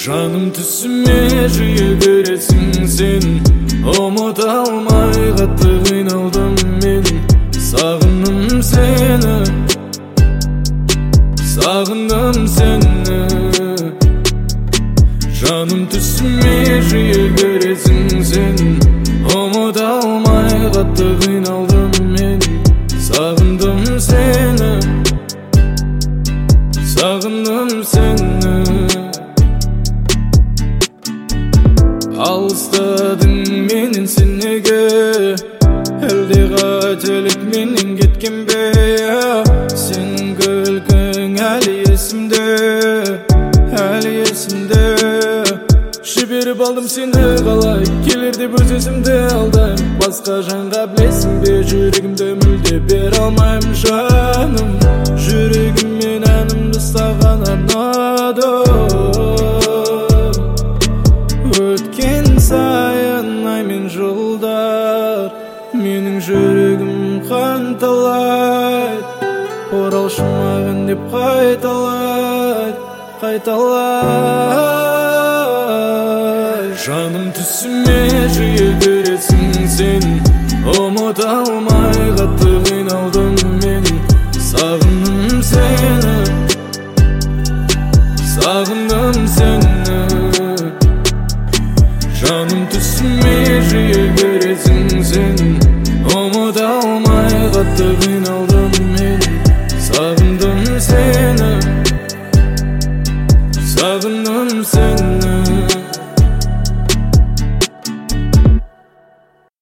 Жаным түсіме жиі көресің сен, ұмыта алмай қатты қиналдым мен. Сағындым сені, сағындым сені. Жаным түсіме жиі көресің сен, ұмыта алмай қатты қиналдым мен. Сағындым сені, сағындым сені. Алыстадың менен сен неге, әлде қателік менен кеткен бе? Сенің күлкің әлі есімде, әлі есімде. Жіберіп алдым сені қалай, келер деп өз өзімді алдайм. Басқа жанға білесің бе, жүрегімді мүлде бере алмаймын жаным. Жүрегім мен әнімді саған арнадым. Өткен сайын ай мен жылдар, менің жүрегім қанталайды. Оралшы маған деп қайталайды, қайталайды. Жаным түсіме жиі